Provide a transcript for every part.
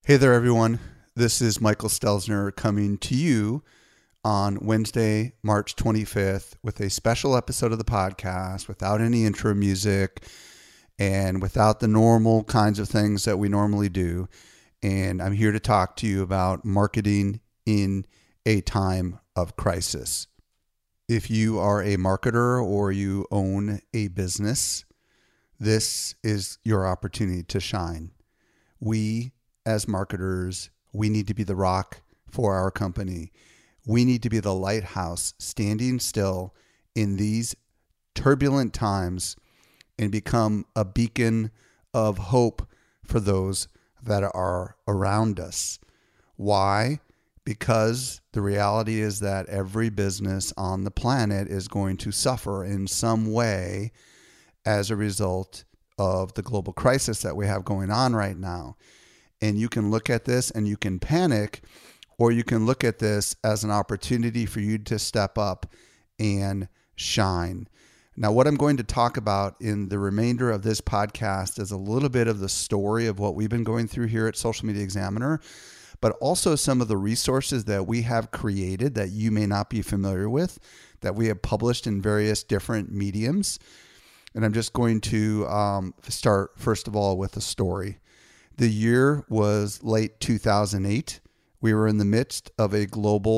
Hey there, everyone. This is Michael Stelzner coming to you on Wednesday, March 25th with a special episode of the podcast without any intro music and without the normal kinds of things that we normally do. And I'm here to talk to you about marketing in a time of crisis. If you are a marketer or you own a business, this is your opportunity to shine. We, as marketers, we need to be the rock for our company. We need to be the lighthouse standing still in these turbulent times and become a beacon of hope for those that are around us. Why? Because the reality is that every business on the planet is going to suffer in some way as a result of the global crisis that we have going on right now. And you can look at this and you can panic, or you can look at this as an opportunity for you to step up and shine. Now, what I'm going to talk about in the remainder of this podcast is a little bit of the story of what we've been going through here at Social Media Examiner, but also some of the resources that we have created that you may not be familiar with, that we have published in various different mediums. And I'm just going to start, first of all, with a story. The year was late 2008. We were in the midst of a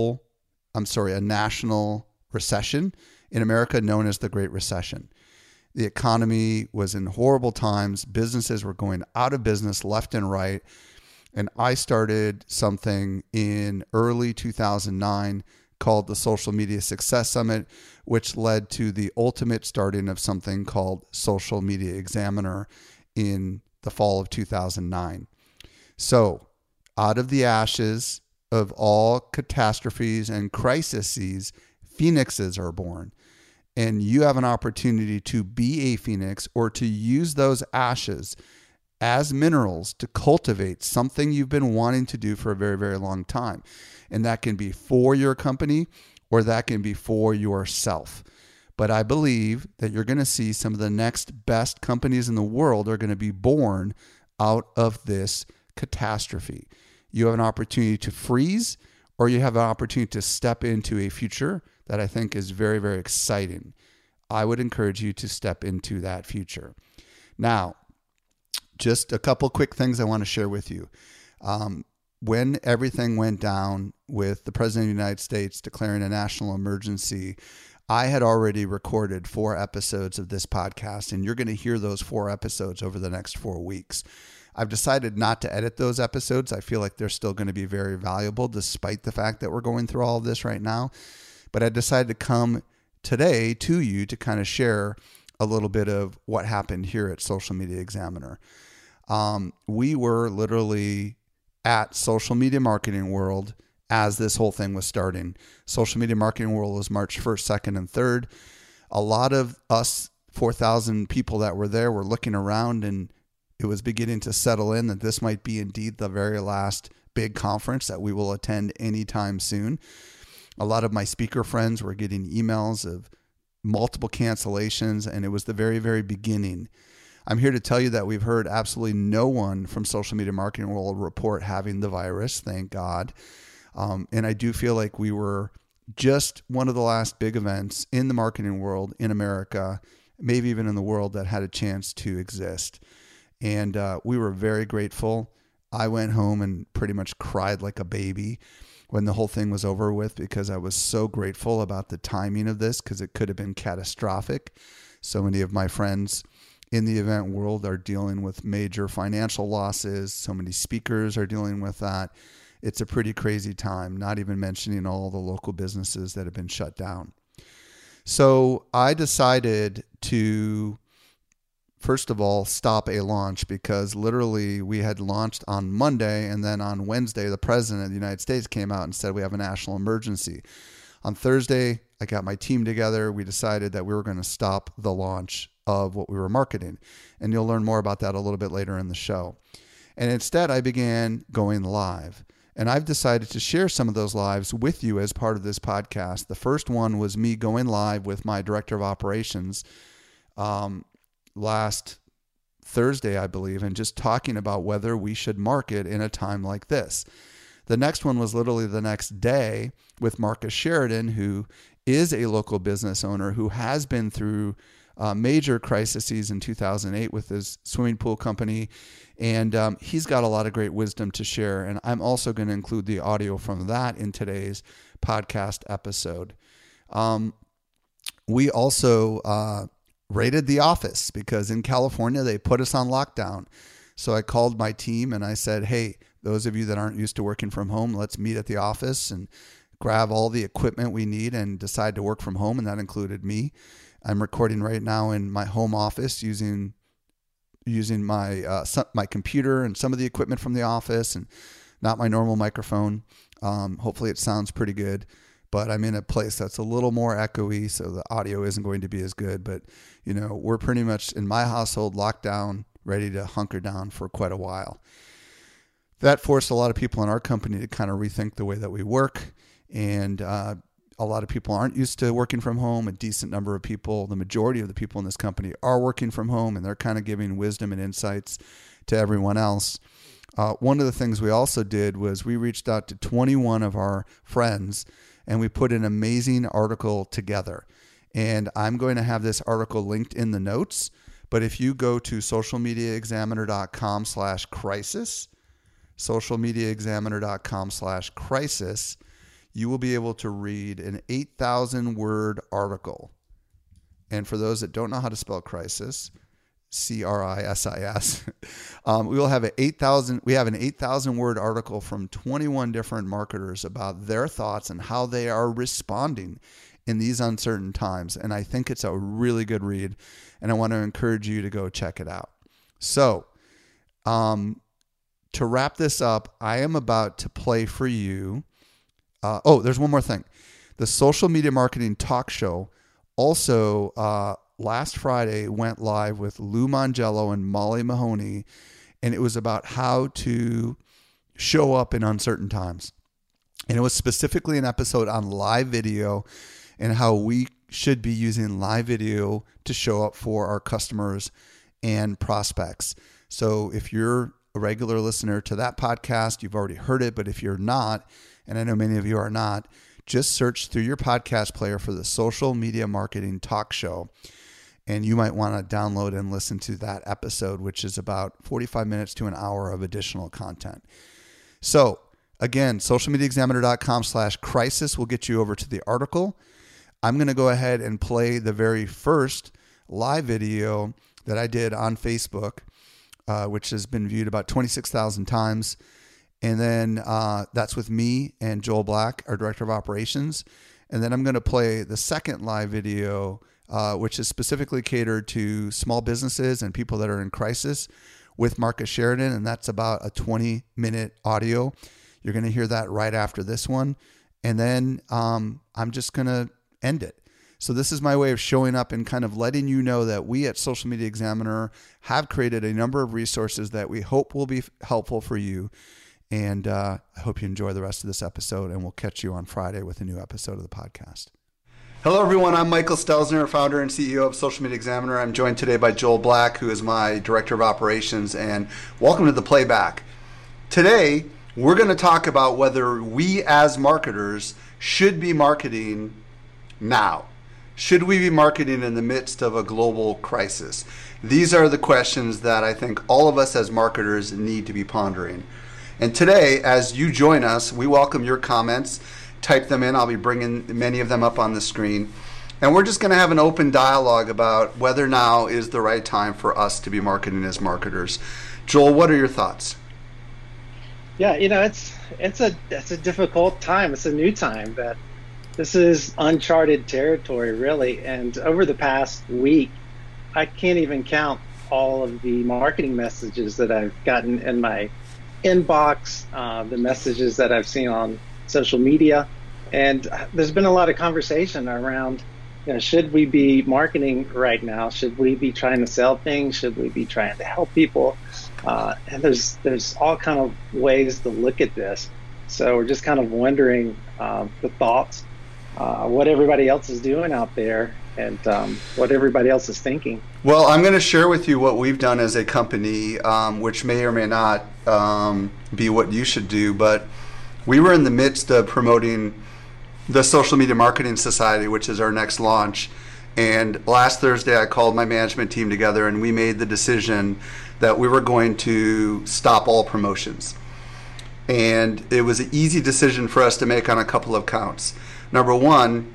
national recession in America known as the Great Recession. The economy was in horrible times. Businesses were going out of business left and right. And I started something in early 2009 called the Social Media Success Summit, which led to the ultimate starting of something called Social Media Examiner in the fall of 2009. So, out of the ashes of all catastrophes and crises, phoenixes are born. And you have an opportunity to be a phoenix or to use those ashes as minerals to cultivate something you've been wanting to do for a very, very long time. And that can be for your company or that can be for yourself. But I believe that you're going to see some of the next best companies in the world are going to be born out of this catastrophe. You have an opportunity to freeze, or you have an opportunity to step into a future that I think is very, very exciting. I would encourage you to step into that future. Now, just a couple quick things I want to share with you. When everything went down with the President of the United States declaring a national emergency, I had already recorded 4 episodes of this podcast, and you're going to hear those 4 episodes over the next 4 weeks. I've decided not to edit those episodes. I feel like they're still going to be very valuable despite the fact that we're going through all of this right now. But I decided to come today to you to kind of share a little bit of what happened here at Social Media Examiner. We were literally at Social Media Marketing World as this whole thing was starting. Social Media Marketing World was March 1st, 2nd, and 3rd. A lot of us 4,000 people that were there were looking around, and it was beginning to settle in that this might be indeed the very last big conference that we will attend anytime soon. A lot of my speaker friends were getting emails of multiple cancellations, and it was the very, very beginning. I'm here to tell you that we've heard absolutely no one from Social Media Marketing World report having the virus, thank God. And I do feel like we were just one of the last big events in the marketing world in America, maybe even in the world, that had a chance to exist. And we were very grateful. I went home and pretty much cried like a baby when the whole thing was over with because I was so grateful about the timing of this because it could have been catastrophic. So many of my friends in the event world are dealing with major financial losses. So many speakers are dealing with that. It's a pretty crazy time, not even mentioning all the local businesses that have been shut down. So I decided to, first of all, stop a launch because literally we had launched on Monday, and then on Wednesday, the President of the United States came out and said we have a national emergency. On Thursday, I got my team together. We decided that we were going to stop the launch of what we were marketing. And you'll learn more about that a little bit later in the show. And instead, I began going live. And I've decided to share some of those lives with you as part of this podcast. The first one was me going live with my director of operations last Thursday, I believe, and just talking about whether we should market in a time like this. The next one was literally the next day with Marcus Sheridan, who is a local business owner who has been through major crises in 2008 with his swimming pool company. And he's got a lot of great wisdom to share. And I'm also going to include the audio from that in today's podcast episode. We also raided the office because in California, they put us on lockdown. So I called my team and I said, hey, those of you that aren't used to working from home, let's meet at the office and grab all the equipment we need and decide to work from home. And that included me. I'm recording right now in my home office using my computer and some of the equipment from the office and not my normal microphone. Hopefully it sounds pretty good, but I'm in a place that's a little more echoey, so the audio isn't going to be as good. But, we're pretty much in my household locked down, ready to hunker down for quite a while. That forced a lot of people in our company to kind of rethink the way that we work. And a lot of people aren't used to working from home. A decent number of people, the majority of the people in this company are working from home, and they're kind of giving wisdom and insights to everyone else. One of the things we also did was we reached out to 21 of our friends, and we put an amazing article together. And I'm going to have this article linked in the notes. But if you go to socialmediaexaminer.com/crisis, socialmediaexaminer.com/crisis, you will be able to read an 8,000-word article. And for those that don't know how to spell crisis, CRISIS, we have an 8,000-word article from 21 different marketers about their thoughts and how they are responding in these uncertain times. And I think it's a really good read, and I want to encourage you to go check it out. So, to wrap this up, I am about to play for you. There's one more thing. The Social Media Marketing Talk Show also last Friday went live with Lou Mongello and Molly Mahoney, and it was about how to show up in uncertain times. And it was specifically an episode on live video and how we should be using live video to show up for our customers and prospects. So if you're a regular listener to that podcast, you've already heard it, but if you're not, and I know many of you are not, just search through your podcast player for the Social Media Marketing Talk Show. And you might want to download and listen to that episode, which is about 45 minutes to an hour of additional content. So again, socialmediaexaminer.com/crisis will get you over to the article. I'm going to go ahead and play the very first live video that I did on Facebook, which has been viewed about 26,000 times. And then that's with me and Joel Black, our Director of Operations. And then I'm going to play the second live video, which is specifically catered to small businesses and people that are in crisis with Marcus Sheridan. And that's about a 20-minute audio. You're going to hear that right after this one. And then I'm just going to end it. So this is my way of showing up and kind of letting you know that we at Social Media Examiner have created a number of resources that we hope will be helpful for you. And I hope you enjoy the rest of this episode, and we'll catch you on Friday with a new episode of the podcast. Hello, everyone. I'm Michael Stelzner, founder and CEO of Social Media Examiner. I'm joined today by Joel Black, who is my Director of Operations, and welcome to the playback. Today, we're going to talk about whether we as marketers should be marketing now. Should we be marketing in the midst of a global crisis? These are the questions that I think all of us as marketers need to be pondering. And today, as you join us, we welcome your comments. Type them in. I'll be bringing many of them up on the screen. And we're just going to have an open dialogue about whether now is the right time for us to be marketing as marketers. Joel, what are your thoughts? Yeah, it's a difficult time. It's a new time. That this is uncharted territory, really. And over the past week, I can't even count all of the marketing messages that I've gotten in my inbox, the messages that I've seen on social media. And there's been a lot of conversation around, should we be marketing right now? Should we be trying to sell things? Should we be trying to help people? And there's all kind of ways to look at this. So we're just kind of wondering the thoughts, what everybody else is doing out there. and what everybody else is thinking. Well, I'm going to share with you what we've done as a company, which may or may not be what you should do. But we were in the midst of promoting the Social Media Marketing Society, which is our next launch. And last Thursday, I called my management team together, and we made the decision that we were going to stop all promotions. And it was an easy decision for us to make on a couple of counts. Number one,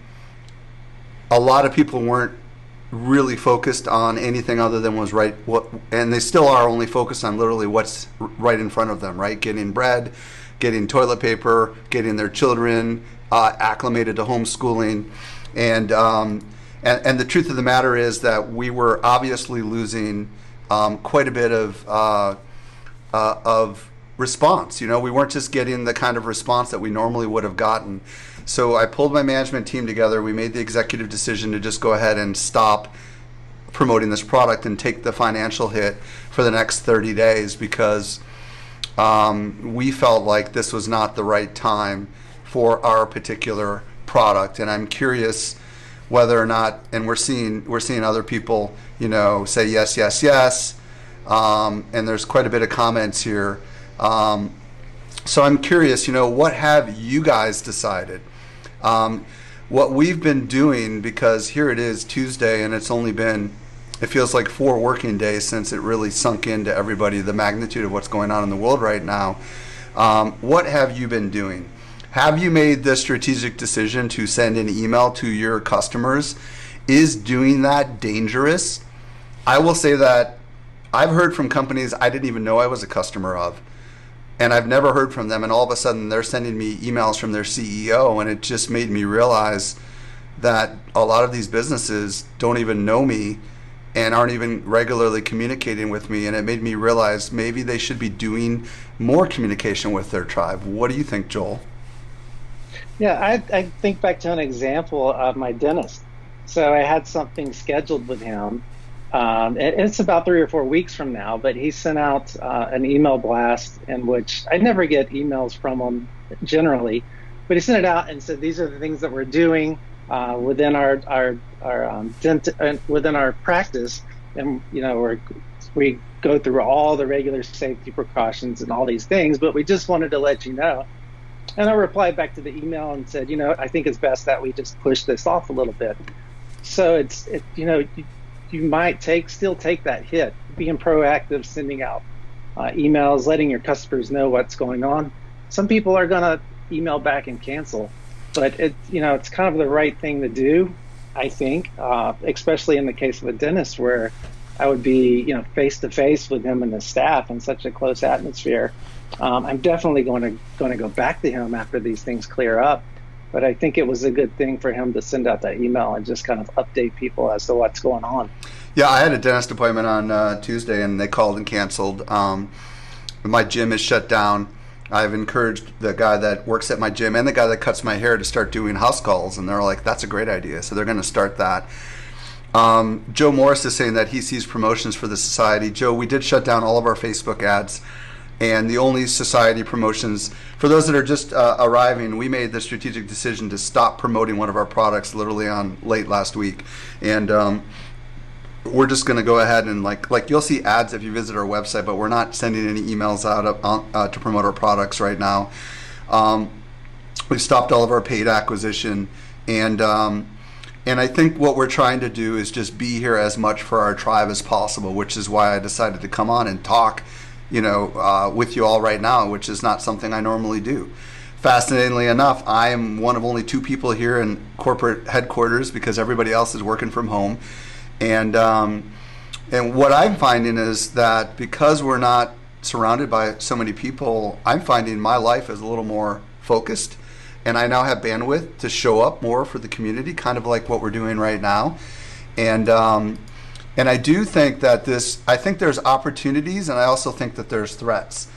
a lot of people weren't really focused on anything other than was right, and they still are only focused on literally what's right in front of them, right? Getting bread, getting toilet paper, getting their children acclimated to homeschooling. And the truth of the matter is that we were obviously losing quite a bit of response. You know, we weren't just getting the kind of response that we normally would have gotten. So I pulled my management team together. We made the executive decision to just go ahead and stop promoting this product and take the financial hit for the next 30 days because we felt like this was not the right time for our particular product. And I'm curious whether or not, and we're seeing other people, you know, say yes, yes, yes. And there's quite a bit of comments here. So I'm curious, you know, what have you guys decided? What we've been doing, because here it is Tuesday and it's only been, it feels like 4 working days since it really sunk into everybody the magnitude of what's going on in the world right now. What have you been doing? Have you made the strategic decision to send an email to your customers? Is doing that dangerous? I will say that I've heard from companies I didn't even know I was a customer of. And I've never heard from them, and all of a sudden they're sending me emails from their CEO, and it just made me realize that a lot of these businesses don't even know me and aren't even regularly communicating with me, and it made me realize maybe they should be doing more communication with their tribe. What do you think, Joel? Yeah, I think back to an example of my dentist. So I had something scheduled with him. It's about 3 or 4 weeks from now, but he sent out an email blast in which I never get emails from him generally, but he sent it out and said, these are the things that we're doing within our within our practice. And, you know, we go through all the regular safety precautions and all these things, but we just wanted to let you know. And I replied back to the email and said, you know, I think it's best that we just push this off a little bit. So you know, you might still take that hit, being proactive, sending out emails, letting your customers know what's going on. Some people are going to email back and cancel, but it's kind of the right thing to do, I think, especially in the case of a dentist where I would be, you know, face to face with him and the staff in such a close atmosphere. I'm definitely going to go back to him after these things clear up. But I think it was a good thing for him to send out that email and just kind of update people as to what's going on. Yeah, I had a dentist appointment on Tuesday, and they called and canceled. My gym is shut down. I've encouraged the guy that works at my gym and the guy that cuts my hair to start doing house calls, and they're like, that's a great idea. So they're going to start that. Joe Morris is saying that he sees promotions for the society. Joe, we did shut down all of our Facebook ads. And the only society promotions, for those that are just arriving, we made the strategic decision to stop promoting one of our products literally on late last week. And we're just going to go ahead and like you'll see ads if you visit our website, but we're not sending any emails out to promote our products right now. We've stopped all of our paid acquisition. And I think what we're trying to do is just be here as much for our tribe as possible, which is why I decided to come on and talk with you all right now, which is not something I normally do. Fascinatingly enough, I am one of only 2 people here in corporate headquarters because everybody else is working from home. And what I'm finding is that because we're not surrounded by so many people, I'm finding my life is a little more focused, and I now have bandwidth to show up more for the community, kind of like what we're doing right now. And I do think that I think there's opportunities, and I also think that there's threats.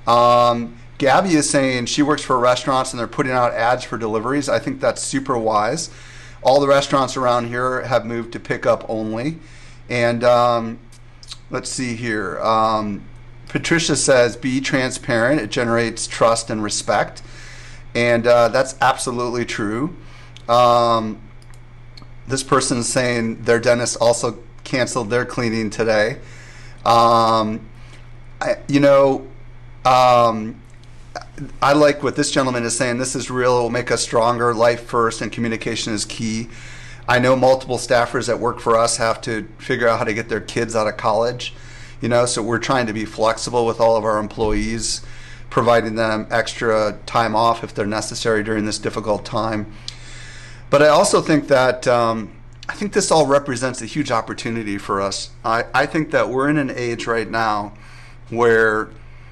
Gabby is saying she works for restaurants and they're putting out ads for deliveries. I think that's super wise. All the restaurants around here have moved to pickup only. And let's see here. Patricia says, be transparent. It generates trust and respect. And that's absolutely true. This person's saying their dentist also canceled their cleaning today. Um, you know, um, I like what this gentleman is saying. This is real. It will make us stronger. Life first, and communication is key. I know multiple staffers that work for us have to figure out how to get their kids out of college. So we're trying to be flexible with all of our employees, providing them extra time off if they're necessary during this difficult time. But I also think that I think this all represents a huge opportunity for us. I think that we're in an age right now where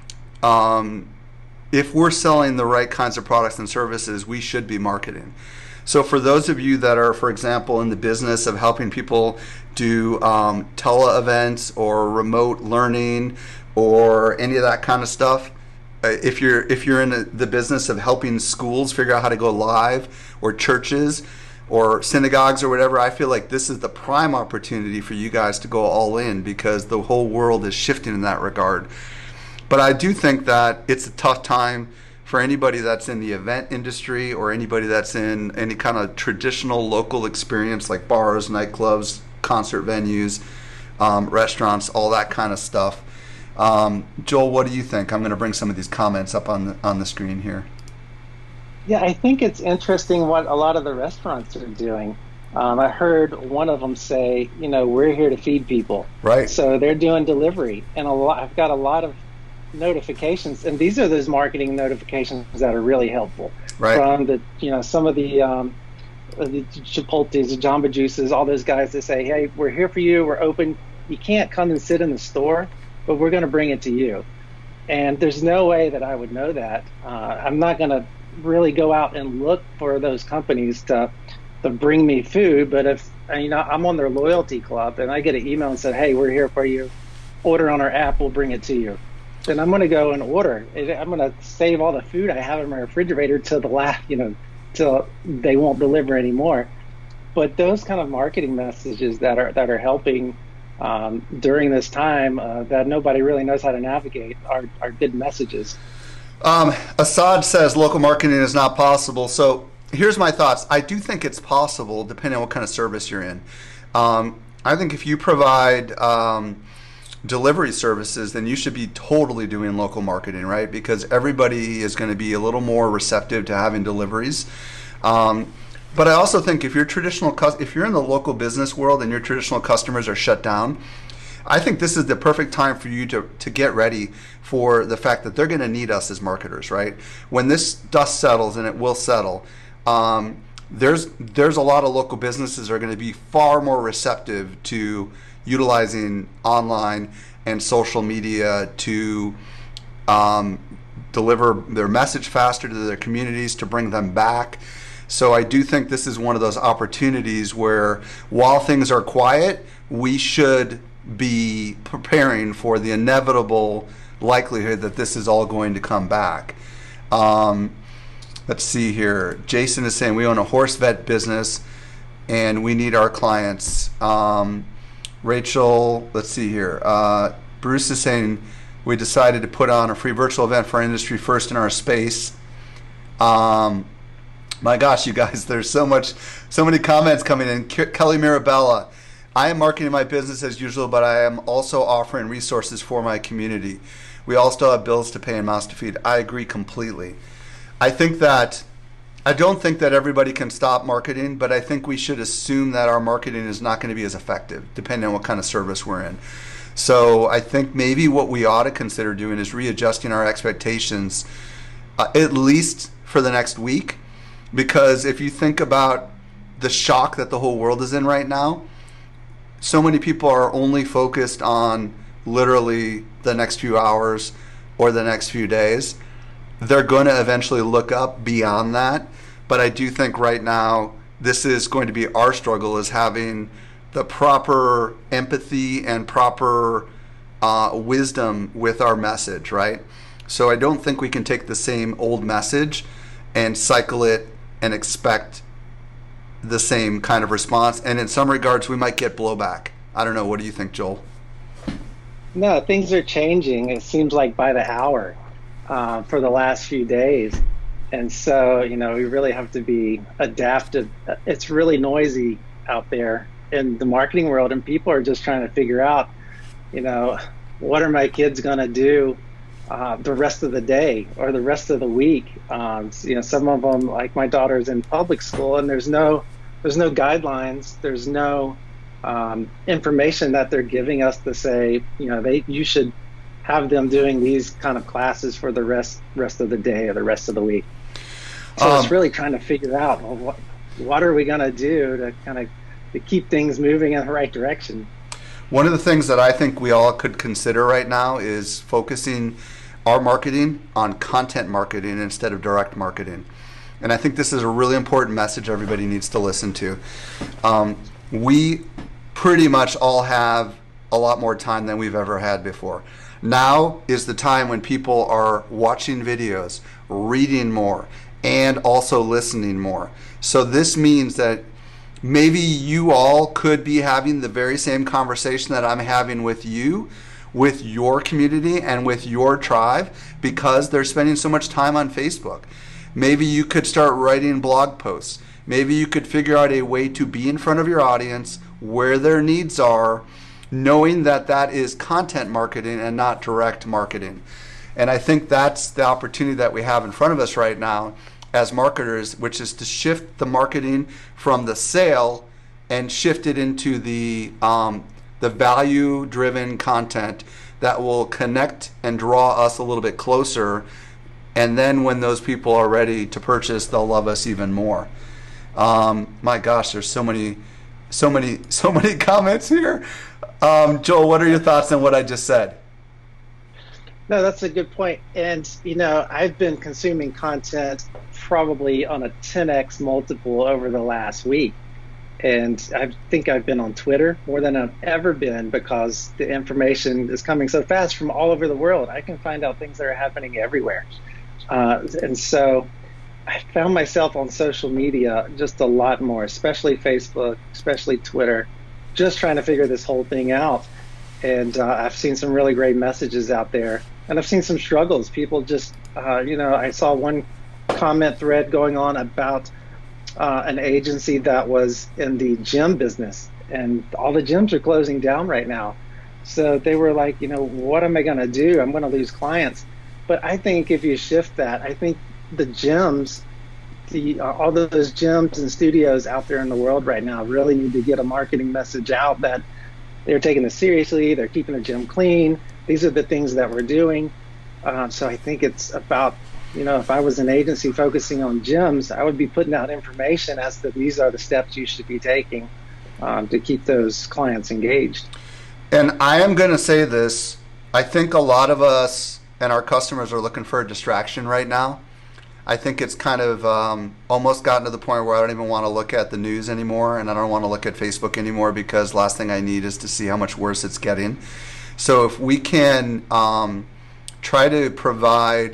if we're selling the right kinds of products and services, we should be marketing. So for those of you that are, for example, in the business of helping people do tele events or remote learning or any of that kind of stuff, if you're in the business of helping schools figure out how to go live, or churches or synagogues or whatever, I feel like this is the prime opportunity for you guys to go all in, because the whole world is shifting in that regard. But I do think that it's a tough time for anybody that's in the event industry or anybody that's in any kind of traditional local experience like bars, nightclubs, concert venues, restaurants, all that kind of stuff. Joel, what do you think? I'm going to bring some of these comments up on the screen here. Yeah, I think it's interesting what a lot of the restaurants are doing. I heard one of them say, we're here to feed people. Right. So they're doing delivery, and I've got a lot of notifications, and these are those marketing notifications that are really helpful. Right. From some of the Chipotles, the Jamba Juices, all those guys that say, hey, we're here for you, we're open. You can't come and sit in the store, but we're going to bring it to you. And there's no way that I would know that. I'm not going to really go out and look for those companies to bring me food, but if I'm on their loyalty club and I get an email and said, hey, we're here for you, order on our app, we'll bring it to you, then I'm going to go and order. I'm going to save all the food I have in my refrigerator till the last, till they won't deliver anymore. But those kind of marketing messages that are helping during this time that nobody really knows how to navigate are good messages. Assad says local marketing is not possible. So here's my thoughts. I do think it's possible, depending on what kind of service you're in. I think if you provide delivery services, then you should be totally doing local marketing, right? Because everybody is going to be a little more receptive to having deliveries. But I also think if you're in the local business world and your traditional customers are shut down, I think this is the perfect time for you to get ready for the fact that they're going to need us as marketers, right? When this dust settles, and it will settle, there's a lot of local businesses that are going to be far more receptive to utilizing online and social media to deliver their message faster to their communities, to bring them back. So I do think this is one of those opportunities where, while things are quiet, we should be preparing for the inevitable likelihood that this is all going to come back. Let's see here. Jason is saying we own a horse vet business and we need our clients. Rachel, let's see here. Bruce is saying we decided to put on a free virtual event for our industry first in our space. My gosh, you guys, there's so many comments coming in. Kelly Mirabella, I am marketing my business as usual, but I am also offering resources for my community. We all still have bills to pay and mouths to feed. I agree completely. I don't think that everybody can stop marketing, but I think we should assume that our marketing is not going to be as effective, depending on what kind of service we're in. So I think maybe what we ought to consider doing is readjusting our expectations, at least for the next week. Because if you think about the shock that the whole world is in right now, so many people are only focused on literally the next few hours or the next few days. They're going to eventually look up beyond that. But I do think right now this is going to be our struggle, is having the proper empathy and proper wisdom with our message, right? So I don't think we can take the same old message and cycle it and expect the same kind of response. And in some regards, we might get blowback. I don't know. What do you think, Joel? No, things are changing. It seems like by the hour for the last few days. And so, we really have to be adaptive. It's really noisy out there in the marketing world, and people are just trying to figure out, you know, what are my kids going to do the rest of the day or the rest of the week? You know, some of them, like my daughter's in public school, and there's no guidelines, there's no information that they're giving us to say, you know, you should have them doing these kind of classes for the rest of the day or the rest of the week. So it's really trying to figure out, well, what are we going to do to kind of to keep things moving in the right direction. One of the things that I think we all could consider right now is focusing our marketing on content marketing instead of direct marketing. And I think this is a really important message everybody needs to listen to. We pretty much all have a lot more time than we've ever had before. Now is the time when people are watching videos, reading more, and also listening more. So this means that maybe you all could be having the very same conversation that I'm having with you, with your community and with your tribe, because they're spending so much time on Facebook. Maybe you could start writing blog posts. Maybe you could figure out a way to be in front of your audience where their needs are, knowing that that is content marketing and not direct marketing. And I think that's the opportunity that we have in front of us right now as marketers, which is to shift the marketing from the sale and shift it into the value-driven content that will connect and draw us a little bit closer. And then when those people are ready to purchase, they'll love us even more. My gosh, there's so many comments here. Joel, what are your thoughts on what I just said? No, that's a good point. And, you know, I've been consuming content probably on a 10x multiple over the last week. And I think I've been on Twitter more than I've ever been because the information is coming so fast from all over the world. I can find out things that are happening everywhere. And so I found myself on social media just a lot more, especially Facebook, especially Twitter, just trying to figure this whole thing out. And I've seen some really great messages out there. And I've seen some struggles. People just, you know, I saw one comment thread going on about an agency that was in the gym business. And all the gyms are closing down right now. So they were like, you know, what am I going to do? I'm going to lose clients. But I think if you shift that, I think the gyms, all those gyms and studios out there in the world right now really need to get a marketing message out that they're taking this seriously, they're keeping the gym clean. These are the things that we're doing. So I think it's about, you know, if I was an agency focusing on gyms, I would be putting out information as to these are the steps you should be taking to keep those clients engaged. And I am going to say this, I think a lot of us and our customers are looking for a distraction right now. I think it's kind of almost gotten to the point where I don't even want to look at the news anymore, and I don't want to look at Facebook anymore because last thing I need is to see how much worse it's getting. So if we can try to provide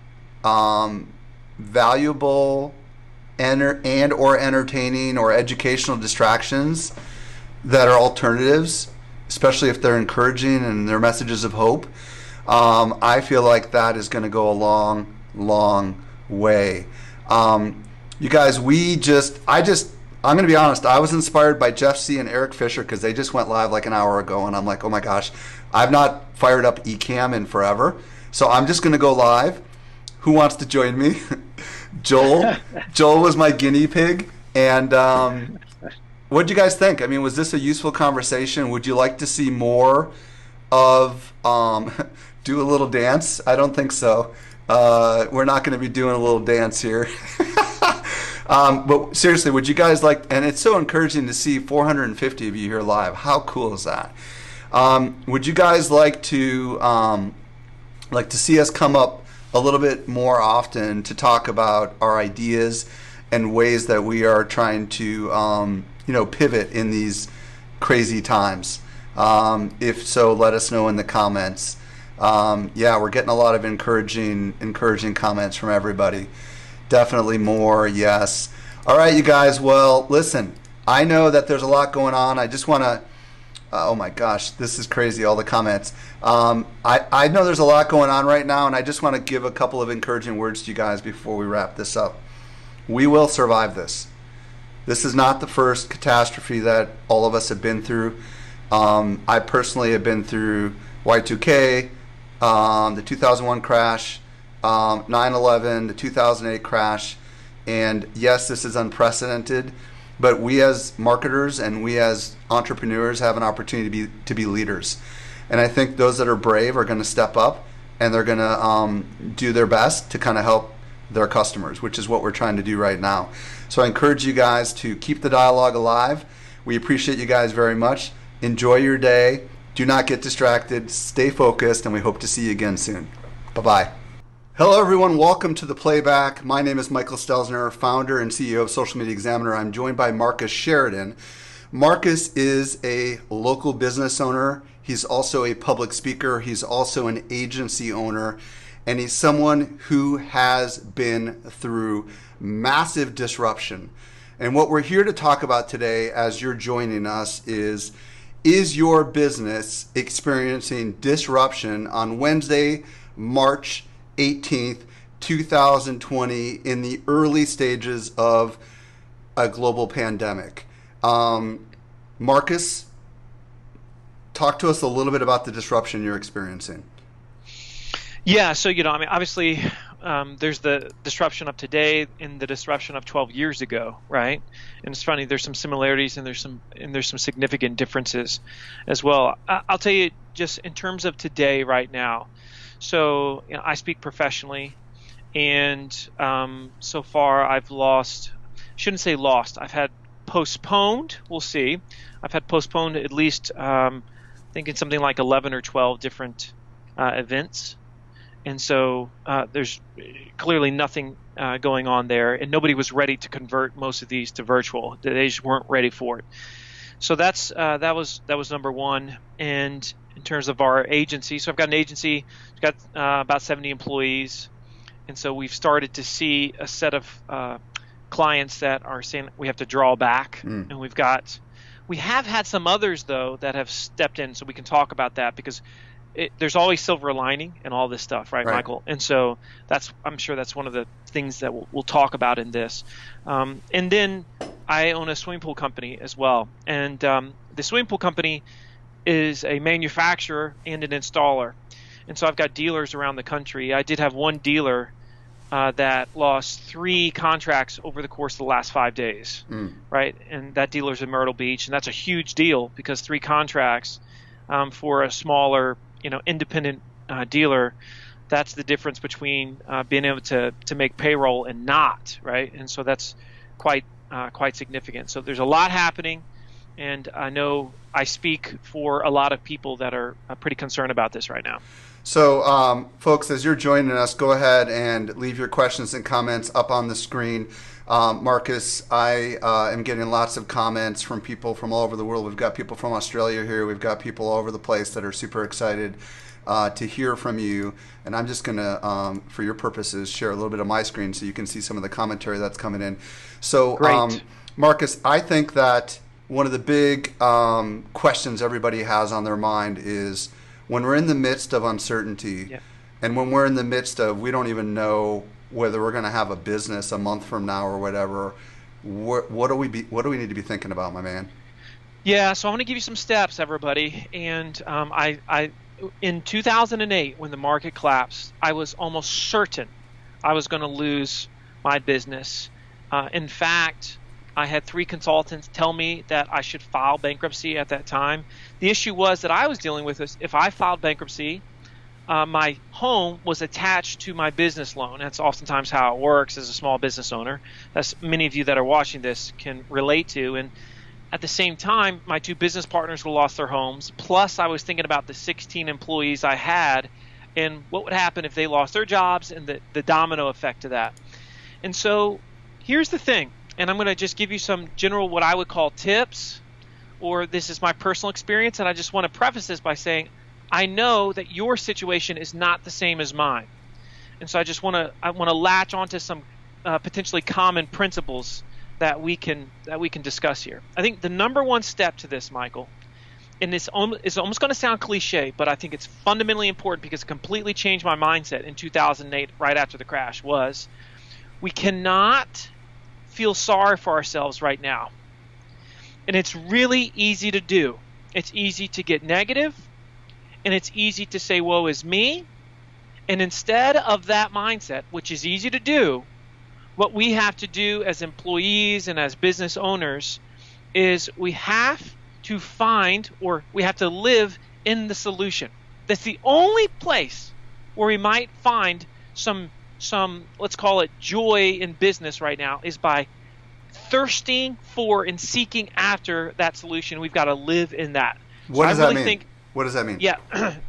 valuable and or entertaining or educational distractions that are alternatives, especially if they're encouraging and they're messages of hope, I feel like that is going to go a long, long way. You guys, I'm going to be honest, I was inspired by Jeff C. and Eric Fisher because they just went live like an hour ago, and I'm like, oh my gosh, I've not fired up Ecamm in forever, so I'm just going to go live. Who wants to join me? Joel was my guinea pig, and what did you guys think? I mean, was this a useful conversation? Would you like to see more of do a little dance? I don't think so. We're not going to be doing a little dance here. But seriously, would you guys like, and it's so encouraging to see 450 of you here live. How cool is that? Would you guys like to see us come up a little bit more often to talk about our ideas and ways that we are trying to pivot in these crazy times? If so, let us know in the comments. We're getting a lot of encouraging comments from everybody. Definitely more, yes. All right, you guys. Well, listen, I know that there's a lot going on. I just want to, oh my gosh, this is crazy, all the comments. I know there's a lot going on right now, and I just want to give a couple of encouraging words to you guys before we wrap this up. We will survive this. This is not the first catastrophe that all of us have been through. I personally have been through Y2K, the 2001 crash, 9/11, the 2008 crash, and yes, this is unprecedented, but we as marketers and we as entrepreneurs have an opportunity to be leaders. And I think those that are brave are going to step up and they're going to do their best to kind of help their customers, which is what we're trying to do right now. So I encourage you guys to keep the dialogue alive. We appreciate you guys very much. Enjoy your day. Do not get distracted. Stay focused, and we hope to see you again soon. Bye-bye. Hello, everyone. Welcome to The Playback. My name is Michael Stelzner, founder and CEO of Social Media Examiner. I'm joined by Marcus Sheridan. Marcus is a local business owner. He's also a public speaker. He's also an agency owner. And he's someone who has been through massive disruption. And what we're here to talk about today, as you're joining us, is your business experiencing disruption on Wednesday, March 18th, 2020, in the early stages of a global pandemic? Marcus, talk to us a little bit about the disruption you're experiencing. Yeah, so obviously, there's the disruption of today and the disruption of 12 years ago, right? And it's funny, there's some similarities and there's some significant differences as well. I'll tell you just in terms of today, right now. So I speak professionally, and so far I've shouldn't say lost. I've had postponed. We'll see. I've had postponed at least, thinking something like 11 or 12 different events. And so there's clearly nothing going on there, and nobody was ready to convert most of these to virtual. They just weren't ready for it. So that was number one. And in terms of our agency, so I've got an agency. It's got about 70 employees, and so we've started to see a set of clients that are saying we have to draw back, and we have had some others though that have stepped in, so we can talk about that because there's always silver lining in all this stuff, right, Michael? And so I'm sure that's one of the things that we'll talk about in this. And then I own a swimming pool company as well, and the swimming pool company is a manufacturer and an installer. And so I've got dealers around the country. I did have one dealer that lost 3 contracts over the course of the last 5 days, right? And that dealer's in Myrtle Beach, and that's a huge deal because 3 contracts for a smaller, independent dealer, that's the difference between being able to make payroll and not, right? And so that's quite significant. So there's a lot happening, and I know I speak for a lot of people that are pretty concerned about this right now. So, folks, as you're joining us, go ahead and leave your questions and comments up on the screen. Marcus, I am getting lots of comments from people from all over the world. We've got people from Australia here. We've got people all over the place that are super excited to hear from you. And I'm just going to, for your purposes, share a little bit of my screen so you can see some of the commentary that's coming in. So, Marcus, I think that one of the big questions everybody has on their mind is when we're in the midst of uncertainty, and when we're in the midst of we don't even know whether we're going to have a business a month from now or whatever, what do we need to be thinking about, my man? Yeah, so I'm going to give you some steps, everybody. And I in 2008, when the market collapsed, I was almost certain I was going to lose my business. In fact, I had 3 consultants tell me that I should file bankruptcy at that time. The issue was that I was dealing with is if I filed bankruptcy, my home was attached to my business loan. That's oftentimes how it works as a small business owner. That's many of you that are watching this can relate to. And at the same time, my 2 business partners were lost their homes. Plus, I was thinking about the 16 employees I had and what would happen if they lost their jobs and the domino effect of that. And so here's the thing, and I'm going to just give you some general what I would call tips, or this is my personal experience, and I just want to preface this by saying I know that your situation is not the same as mine. And so I want to latch onto some potentially common principles that we can discuss here. I think the number one step to this, Michael, and it's almost going to sound cliche, but I think it's fundamentally important because it completely changed my mindset in 2008 right after the crash, was we cannot feel sorry for ourselves right now. And it's really easy to do. It's easy to get negative, and it's easy to say, woe is me. And instead of that mindset, which is easy to do, what we have to do as employees and as business owners is we have to find, or we have to live in the solution. That's the only place where we might find some let's call it joy in business right now, is by thirsting for and seeking after that solution. We've got to live in that. What does that mean? What does that mean? Yeah.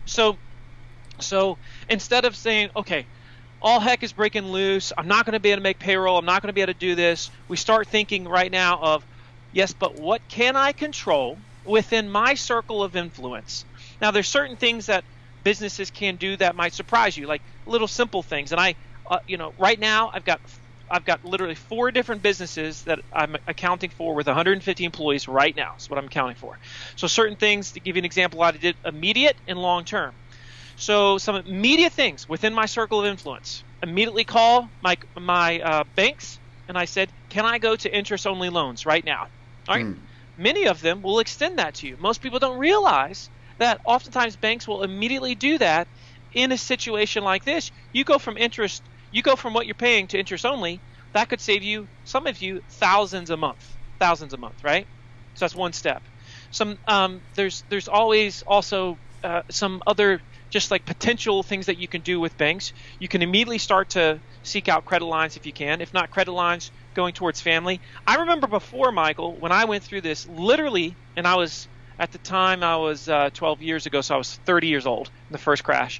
So instead of saying, okay, all heck is breaking loose, I'm not going to be able to make payroll, I'm not going to be able to do this, we start thinking right now of, yes, but what can I control within my circle of influence? Now, there's certain things that businesses can do that might surprise you, like little simple things. And right now I've got literally 4 different businesses that I'm accounting for with 150 employees right now. That's what I'm accounting for. So certain things, to give you an example, I did immediate and long term. So some immediate things within my circle of influence. Immediately call my banks, and I said, can I go to interest-only loans right now? All right. Many of them will extend that to you. Most people don't realize that oftentimes banks will immediately do that in a situation like this. You go from what you're paying to interest only. That could save you, some of you, thousands a month, right? So that's one step. There's always also some other just like potential things that you can do with banks. You can immediately start to seek out credit lines if you can. If not credit lines, going towards family. I remember before, Michael, when I went through this, literally, and at the time I was 12 years ago, so I was 30 years old in the first crash.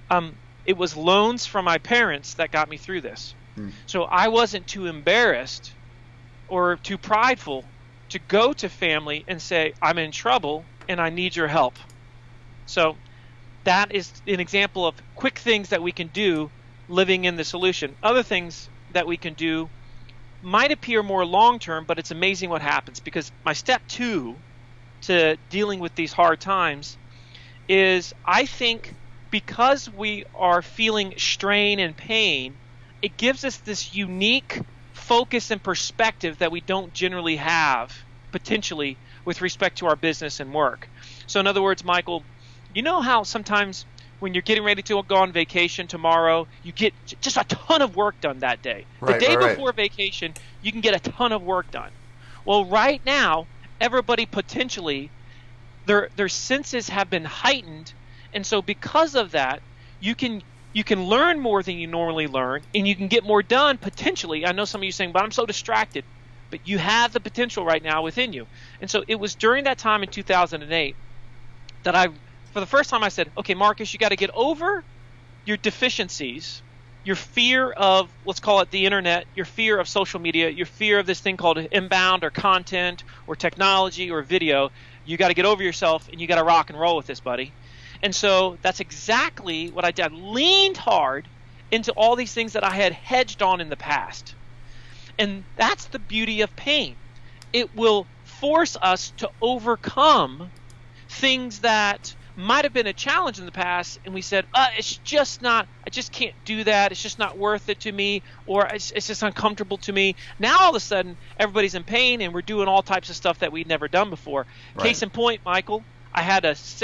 It was loans from my parents that got me through this. So I wasn't too embarrassed or too prideful to go to family and say, I'm in trouble and I need your help. So that is an example of quick things that we can do living in the solution. Other things that we can do might appear more long-term, but it's amazing what happens, because my step 2 to dealing with these hard times is, I think, because we are feeling strain and pain, it gives us this unique focus and perspective that we don't generally have, potentially, with respect to our business and work. So in other words, Michael, you know how sometimes when you're getting ready to go on vacation tomorrow, you get just a ton of work done that day. The day before vacation, you can get a ton of work done. Well, right now, everybody potentially, their senses have been heightened, and so because of that, you can learn more than you normally learn, and you can get more done potentially. I know some of you are saying, but I'm so distracted. But you have the potential right now within you. And so it was during that time in 2008 that for the first time I said, okay, Marcus, you got to get over your deficiencies, your fear of, let's call it the internet, your fear of social media, your fear of this thing called inbound or content or technology or video. You got to get over yourself, and you got to rock and roll with this, buddy. And so that's exactly what I did. I leaned hard into all these things that I had hedged on in the past. And that's the beauty of pain. It will force us to overcome things that might have been a challenge in the past, and we said, it's just not, I just can't do that, it's just not worth it to me, or it's just uncomfortable to me. Now all of a sudden, everybody's in pain, and we're doing all types of stuff that we'd never done before. Right. Case in point, Michael, I had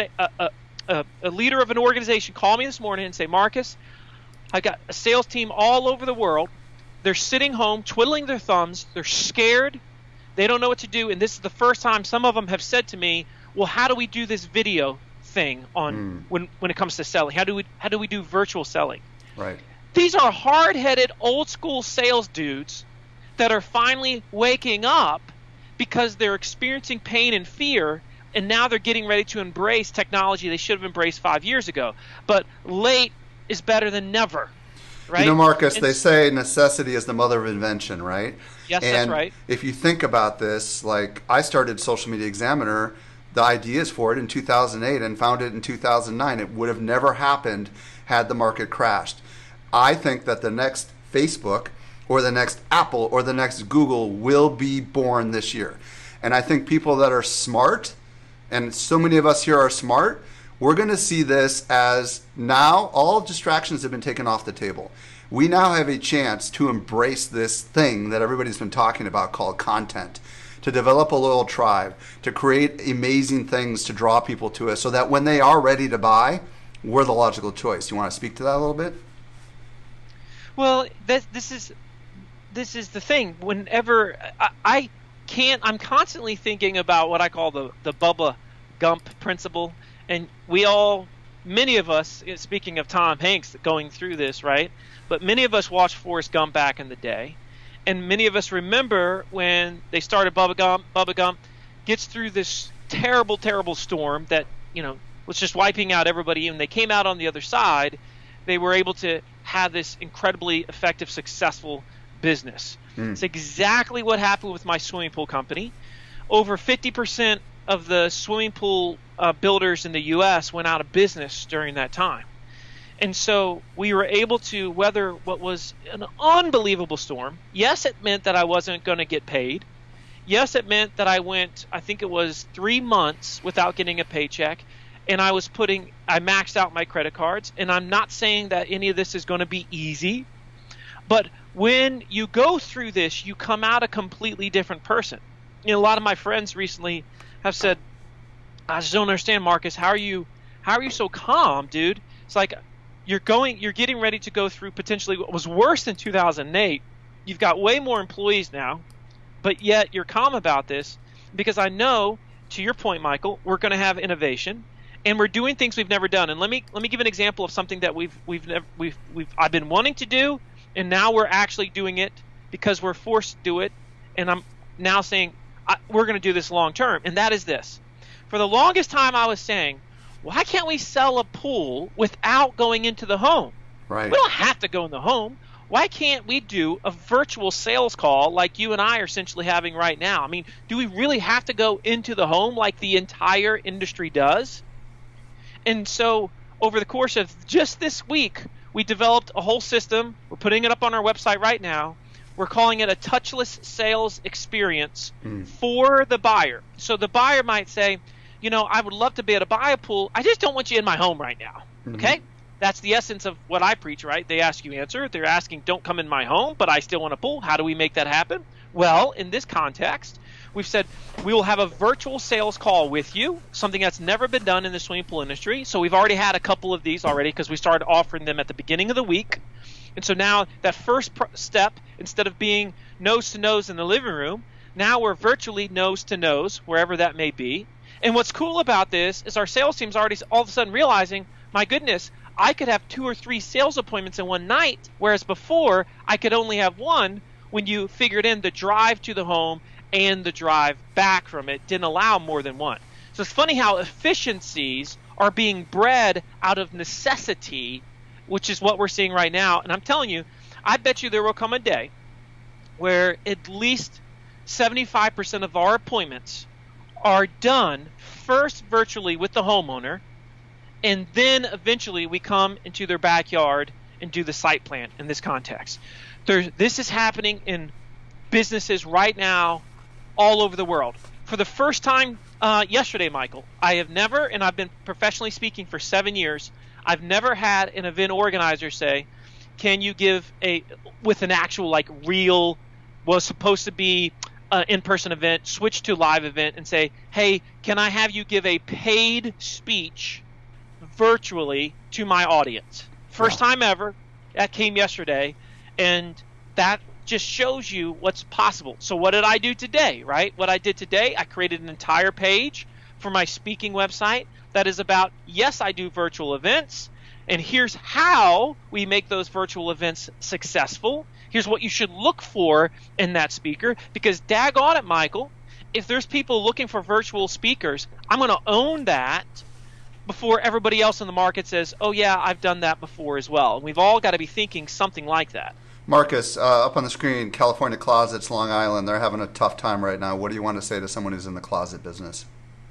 a leader of an organization call me this morning and say, Marcus, I got a sales team all over the world. They're sitting home, twiddling their thumbs, they're scared, they don't know what to do, and this is the first time some of them have said to me, well, how do we do this video thing on when it comes to selling? How do we do virtual selling? Right. These are hard-headed, old-school sales dudes that are finally waking up because they're experiencing pain and fear, and now they're getting ready to embrace technology they should have embraced 5 years ago. But late is better than never, right? You know, Marcus, they say necessity is the mother of invention, right? Yes, and that's right. If you think about this, like I started Social Media Examiner, the ideas for it in 2008 and found it in 2009. It would have never happened had the market crashed. I think that the next Facebook or the next Apple or the next Google will be born this year. And I think people that are smart, and so many of us here are smart, we're going to see this as now all distractions have been taken off the table. We now have a chance to embrace this thing that everybody's been talking about called content, to develop a loyal tribe, to create amazing things to draw people to us so that when they are ready to buy, we're the logical choice. You want to speak to that a little bit? Well, this is the thing. Whenever I'm constantly thinking about what I call the Bubba Gump principle, and many of us, speaking of Tom Hanks going through this, right? But many of us watched Forrest Gump back in the day, and many of us remember when they started Bubba Gump gets through this terrible, terrible storm that, was just wiping out everybody, and they came out on the other side. They were able to have this incredibly effective, successful business. It's exactly what happened with my swimming pool company. Over 50% of the swimming pool builders in the U.S. went out of business during that time. And so we were able to weather what was an unbelievable storm. Yes, it meant that I wasn't going to get paid. Yes, it meant that I went, I think it was 3 months without getting a paycheck. And I maxed out my credit cards. And I'm not saying that any of this is going to be easy. But when you go through this, you come out a completely different person. A lot of my friends recently have said, I just don't understand, Marcus. How are you so calm, dude? It's like you're getting ready to go through potentially what was worse than 2008. You've got way more employees now, but yet you're calm about this because I know, to your point, Michael, we're going to have innovation. And we're doing things we've never done. And let me give an example of something that I've been wanting to do, and now we're actually doing it because we're forced to do it. And I'm now saying we're going to do this long term, and that is this. For the longest time, I was saying, why can't we sell a pool without going into the home? Right. We don't have to go in the home. Why can't we do a virtual sales call like you and I are essentially having right now? I mean, do we really have to go into the home like the entire industry does? And so over the course of just this week, we developed a whole system. We're putting it up on our website right now. We're calling it a touchless sales experience for the buyer. So the buyer might say, I would love to be able to buy a pool. I just don't want you in my home right now. Okay? That's the essence of what I preach, right? They ask, you answer. They're asking, don't come in my home, but I still want a pool. How do we make that happen? Well, in this context, we've said we will have a virtual sales call with you, something that's never been done in the swimming pool industry. So we've already had a couple of these already because we started offering them at the beginning of the week. And so now that first step, instead of being nose to nose in the living room, now we're virtually nose to nose, wherever that may be. And what's cool about this is our sales team's already all of a sudden realizing, my goodness, I could have 2 or 3 sales appointments in one night, whereas before I could only have one. When you figured in the drive to the home and the drive back from it didn't allow more than one. So it's funny how efficiencies are being bred out of necessity, which is what we're seeing right now. And I'm telling you, I bet you there will come a day where at least 75% of our appointments are done first virtually with the homeowner, and then eventually we come into their backyard and do the site plan in this context. This is happening in businesses right now all over the world. For the first time yesterday, Michael, I have never, and I've been professionally speaking for 7 years, I've never had an event organizer say, can you give with an actual real, was supposed to be an in-person event, switch to live event and say, hey, can I have you give a paid speech virtually to my audience? First time ever. That came yesterday. And that just shows you what's possible. So what did I do today, right? What I did today, I created an entire page for my speaking website that is about, yes, I do virtual events, and here's how we make those virtual events successful. Here's what you should look for in that speaker, because daggone it, Michael, if there's people looking for virtual speakers, I'm going to own that before everybody else in the market says, oh yeah, I've done that before as well. And we've all got to be thinking something like that. Marcus, up on the screen, California Closets, Long Island, they're having a tough time right now. What do you want to say to someone who's in the closet business?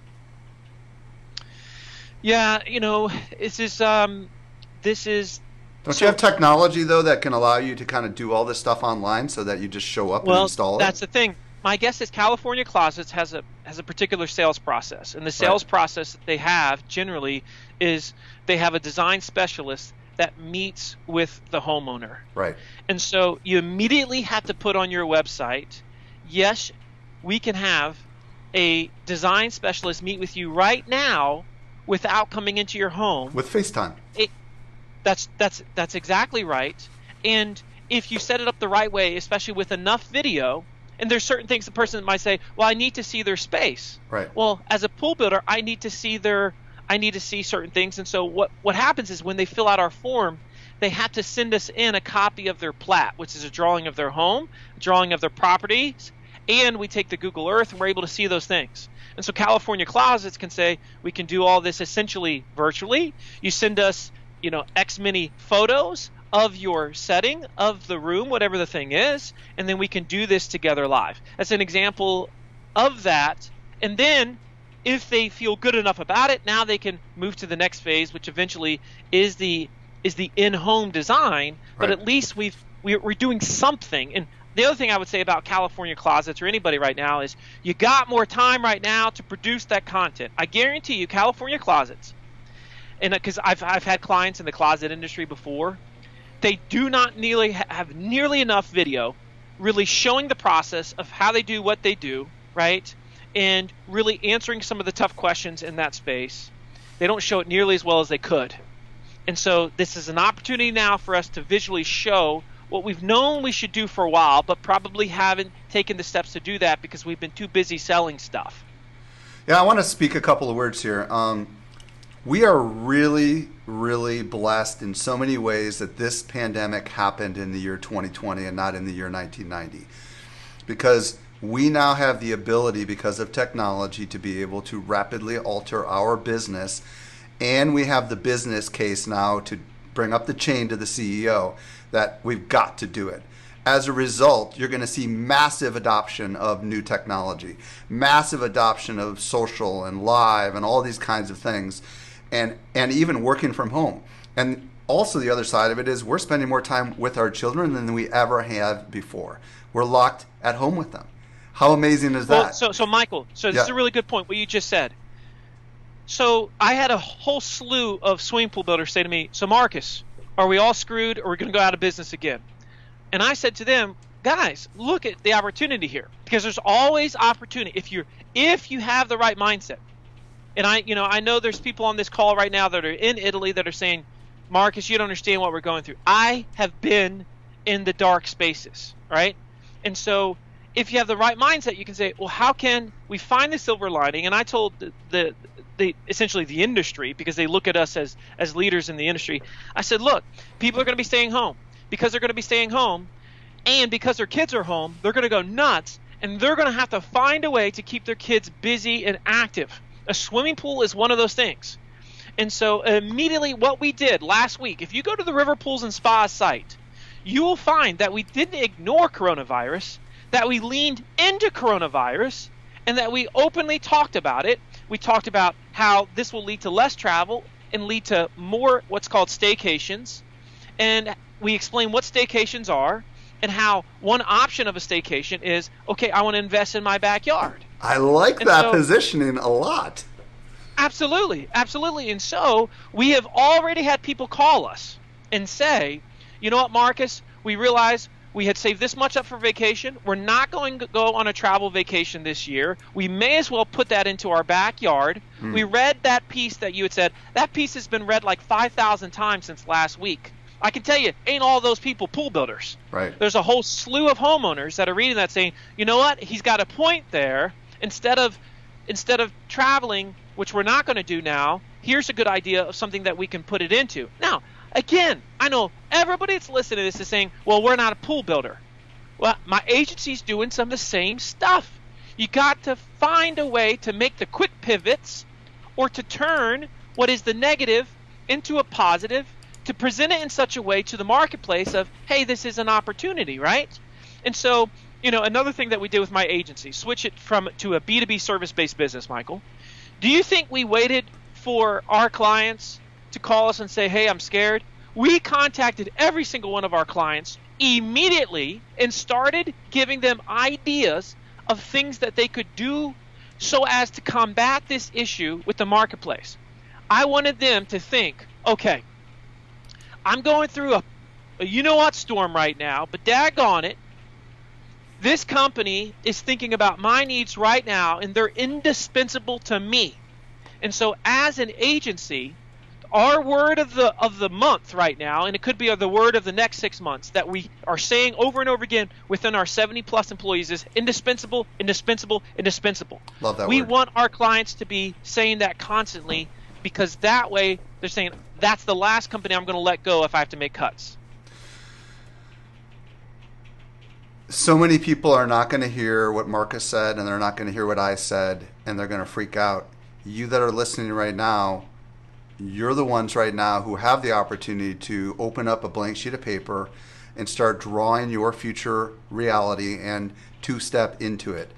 Yeah, this is Don't you have technology, though, that can allow you to kind of do all this stuff online so that you just show up and install it? Well, that's the thing. My guess is California Closets has a particular sales process. And the sales process that they have generally is they have a design specialist that meets with the homeowner. Right. And so you immediately have to put on your website, yes, we can have a design specialist meet with you right now without coming into your home. With FaceTime. That's exactly right. And if you set it up the right way, especially with enough video, and there's certain things the person might say, well, I need to see their space. Right. Well, as a pool builder, I need to see certain things. And so what happens is when they fill out our form, they have to send us in a copy of their plat, which is a drawing of their home, a drawing of their properties, and we take the Google Earth and we're able to see those things. And so California Closets can say we can do all this essentially virtually. You send us, X many photos of your setting, of the room, whatever the thing is, and then we can do this together live. That's an example of that. And then if they feel good enough about it, now they can move to the next phase, which eventually is the in-home design. But Right. at least we're doing something. And the other thing I would say about California Closets or anybody right now is you got more time right now to produce that content. I guarantee you, California Closets, and because I've had clients in the closet industry before, they do not have nearly enough video really showing the process of how they do what they do, right? And really answering some of the tough questions in that space. They don't show it nearly as well as they could. And so this is an opportunity now for us to visually show what we've known we should do for a while, but probably haven't taken the steps to do that because we've been too busy selling stuff. Yeah, I want to speak a couple of words here. We are really, really blessed in so many ways that this pandemic happened in the year 2020 and not in the year 1990. Because we now have the ability, because of technology, to be able to rapidly alter our business. And we have the business case now to bring up the chain to the CEO that we've got to do it. As a result, you're going to see massive adoption of new technology, massive adoption of social and live and all these kinds of things, and even working from home. And also the other side of it is we're spending more time with our children than we ever have before. We're locked at home with them. How amazing is that? Well, so Michael, this is a really good point, what you just said. So I had a whole slew of swimming pool builders say to me, so Marcus, are we all screwed or are we going to go out of business again? And I said to them, guys, look at the opportunity here, because there's always opportunity if you have the right mindset. And I know there's people on this call right now that are in Italy that are saying, Marcus, you don't understand what we're going through. I have been in the dark spaces, right? And so if you have the right mindset, you can say, well, how can we find the silver lining? And I told the essentially the industry, because they look at us as leaders in the industry, I said, look, people are going to be staying home. Because they're going to be staying home, and because their kids are home, they're going to go nuts, and they're going to have to find a way to keep their kids busy and active. A swimming pool is one of those things. And so immediately what we did last week, if you go to the River Pools and Spas site, you will find that we didn't ignore coronavirus, that we leaned into coronavirus, and that we openly talked about it. We talked about how this will lead to less travel and lead to more what's called staycations. And we explain what staycations are and how one option of a staycation is, okay, I want to invest in my backyard. I like that positioning a lot. Absolutely, absolutely. And so we have already had people call us and say, you know what, Marcus, we realize we had saved this much up for vacation. We're not going to go on a travel vacation this year. We may as well put that into our backyard. We read that piece that you had said. That piece has been read like 5,000 times since last week. I can tell you, ain't all those people pool builders. Right. There's a whole slew of homeowners that are reading that saying, you know what, he's got a point there. Instead of traveling, which we're not going to do now, here's a good idea of something that we can put it into. Now, again, I know everybody that's listening to this is saying, well, we're not a pool builder. Well, my agency's doing some of the same stuff. You got to find a way to make the quick pivots or to turn what is the negative into a positive, to present it in such a way to the marketplace of, hey, this is an opportunity, right? And so, another thing that we did with my agency, switch it to a B2B service-based business, Michael. Do you think we waited for our clients to call us and say, hey, I'm scared? We contacted every single one of our clients immediately and started giving them ideas of things that they could do so as to combat this issue with the marketplace. I wanted them to think, okay, I'm going through a you know what storm right now, but daggone it, this company is thinking about my needs right now, and they're indispensable to me. And so as an agency, our word of the month right now, and it could be the word of the next 6 months that we are saying over and over again within our 70-plus employees is indispensable, indispensable, indispensable. Love that we word. want our clients to be saying that constantly, because that way they're saying, that's the last company I'm going to let go if I have to make cuts. So many people are not going to hear what Marcus said, and they're not going to hear what I said, and they're going to freak out. You that are listening right now, you're the ones right now who have the opportunity to open up a blank sheet of paper and start drawing your future reality and two-step into it.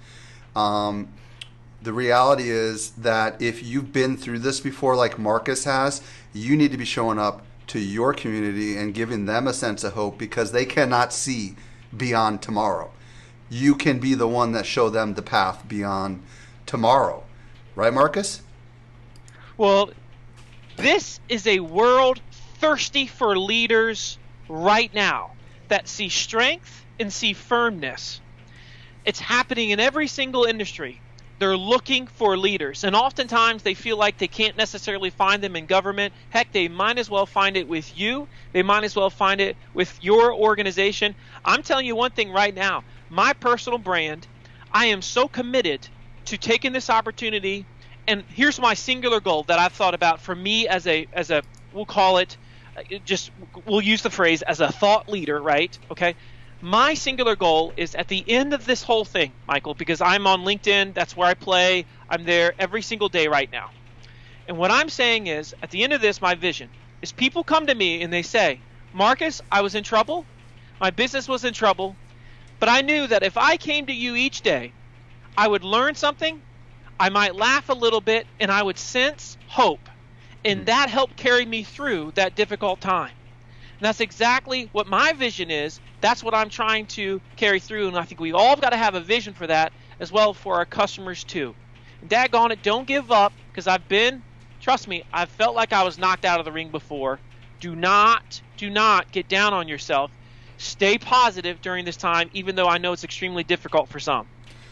The reality is that if you've been through this before like Marcus has, you need to be showing up to your community and giving them a sense of hope, because they cannot see beyond tomorrow. You can be the one that show them the path beyond tomorrow. Right, Marcus? Well, this is a world thirsty for leaders right now that see strength and see firmness. It's happening in every single industry. They're looking for leaders, and oftentimes they feel like they can't necessarily find them in government. Heck, they might as well find it with you. They might as well find it with your organization. I'm telling you one thing right now. My personal brand, I am so committed to taking this opportunity, and here's my singular goal that I've thought about for me as a we'll call it, we'll use the phrase as a thought leader, right? Okay. My singular goal is at the end of this whole thing, Michael, because I'm on LinkedIn, that's where I play, I'm there every single day right now. And what I'm saying is, at the end of this, my vision is people come to me and they say, Marcus, I was in trouble, my business was in trouble, but I knew that if I came to you each day, I would learn something, I might laugh a little bit, and I would sense hope. And that helped carry me through that difficult time. And that's exactly what my vision is. That's what I'm trying to carry through, and I think we've all got to have a vision for that as well for our customers too. And daggone it, don't give up, because trust me, I've felt like I was knocked out of the ring before. Do not get down on yourself. Stay positive during this time, even though I know it's extremely difficult for some.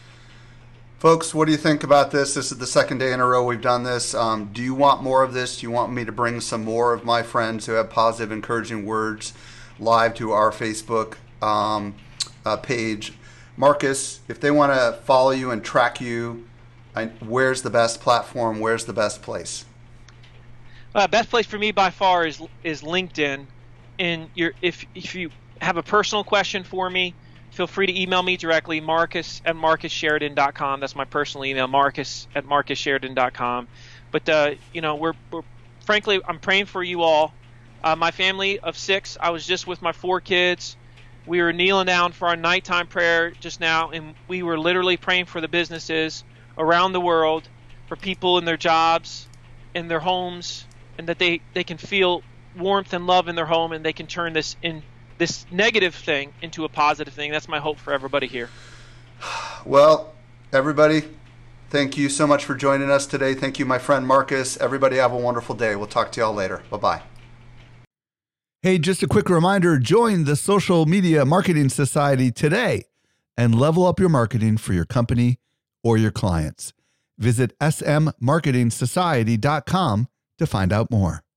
Folks, what do you think about this? This is the second day in a row we've done this. Do you want more of this? Do you want me to bring some more of my friends who have positive, encouraging words live to our Facebook page? Marcus, if they want to follow you and track you, where's the best platform? Where's the best place? Best place for me by far is LinkedIn. And if you have a personal question for me, feel free to email me directly, marcus@marcussheridan.com. That's my personal email, marcus@marcussheridan.com. But, frankly, I'm praying for you all. My family of 6, I was just with my 4 kids. We were kneeling down for our nighttime prayer just now, and we were literally praying for the businesses around the world, for people in their jobs, in their homes, and that they can feel warmth and love in their home, and they can turn this negative thing into a positive thing. That's my hope for everybody here. Well, everybody, thank you so much for joining us today. Thank you, my friend Marcus. Everybody have a wonderful day. We'll talk to y'all later. Bye-bye. Hey, just a quick reminder, join the Social Media Marketing Society today and level up your marketing for your company or your clients. Visit smmarketingsociety.com to find out more.